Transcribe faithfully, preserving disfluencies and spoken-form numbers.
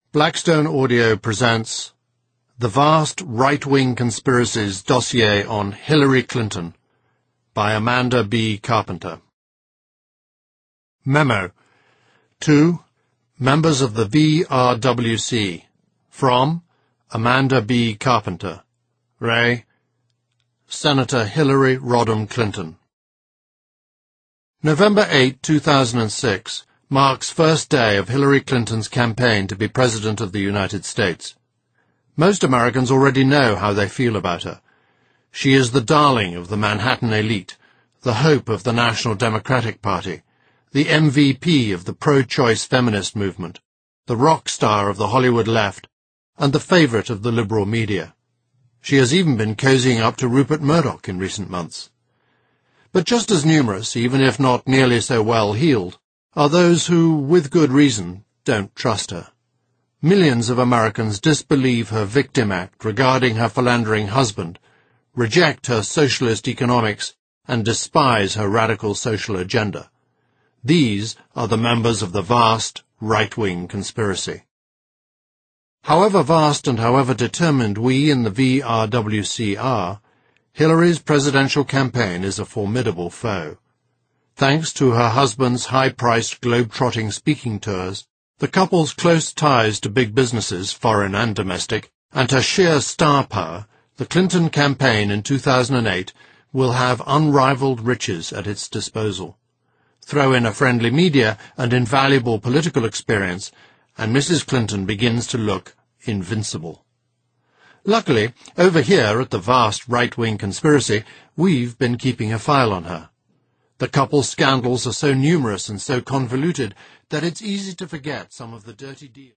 Blackstone Audio presents The Vast Right-Wing Conspiracies Dossier on Hillary Clinton by Amanda B. Carpenter. Memo. To Members of the V R W C. From Amanda B. Carpenter. Ray. Senator Hillary Rodham Clinton. November eighth, two thousand six marks first day of Hillary Clinton's campaign to be President of the United States. Most Americans already know how they feel about her. She is the darling of the Manhattan elite, the hope of the National Democratic Party, the M V P of the pro-choice feminist movement, the rock star of the Hollywood left, and the favorite of the liberal media. She has even been cozying up to Rupert Murdoch in recent months. But just as numerous, even if not nearly so well-heeled, are those who, with good reason, don't trust her. Millions of Americans disbelieve her victim act regarding her philandering husband, reject her socialist economics, and despise her radical social agenda. These are the members of the vast right-wing conspiracy. However vast and however determined we in the V R W C are, Hillary's presidential campaign is a formidable foe. Thanks to her husband's high-priced globe-trotting speaking tours, the couple's close ties to big businesses, foreign and domestic, and her sheer star power, the Clinton campaign in two thousand eight will have unrivaled riches at its disposal. Throw in a friendly media and invaluable political experience, and Missus Clinton begins to look invincible. Luckily, over here at the vast right-wing conspiracy, we've been keeping a file on her. The couple's scandals are so numerous and so convoluted that it's easy to forget some of the dirty deals.